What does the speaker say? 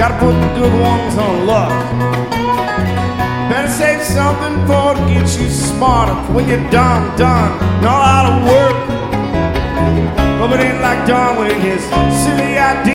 Gotta put the good ones on luck. Better save something for to get you smarter. When you're done, know how to work. But it ain't like Don with his silly idea.